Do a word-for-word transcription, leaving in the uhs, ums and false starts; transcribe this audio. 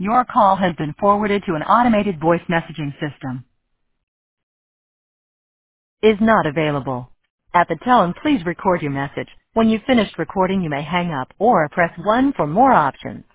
Your call has been forwarded to an automated voice messaging system. Is not available. At the tone, please record your message. When you've finished recording, you may hang up or press one for more options.